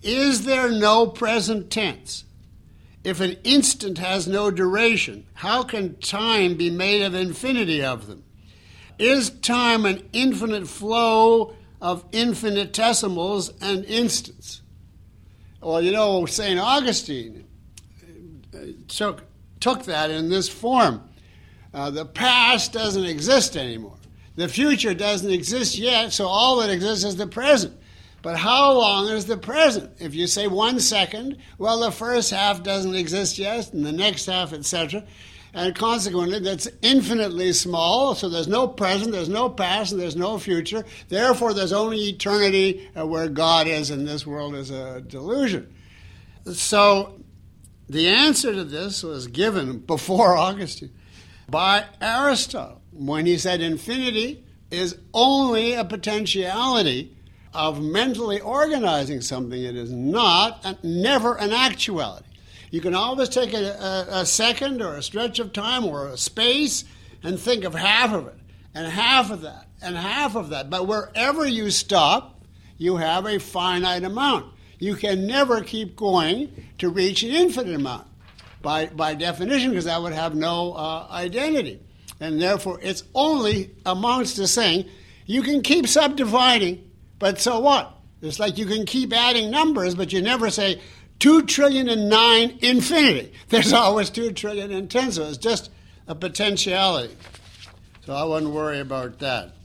Is there no present tense? If an instant has no duration, how can time be made of infinity of them? Is time an infinite flow of infinitesimals and instants? Well, St. Augustine took that in this form. The past doesn't exist anymore. The future doesn't exist yet, so all that exists is the present. But how long is the present? If you say 1 second, well, the first half doesn't exist yet, and the next half, etc. And consequently, that's infinitely small, so there's no present, there's no past, and there's no future. Therefore, there's only eternity where God is, and this world is a delusion. So the answer to this was given before Augustine by Aristotle, when he said infinity is only a potentiality of mentally organizing something. It is not, and never an actuality. You can always take a second or a stretch of time or a space and think of half of it, and half of that, and half of that. But wherever you stop, you have a finite amount. You can never keep going to reach an infinite amount by definition, because that would have no identity. And therefore, it's only amounts to saying you can keep subdividing, but so what? It's like you can keep adding numbers, but you never say 2,000,009,000,000 infinity. There's always 2,000,000,010,000, so it's just a potentiality. So I wouldn't worry about that.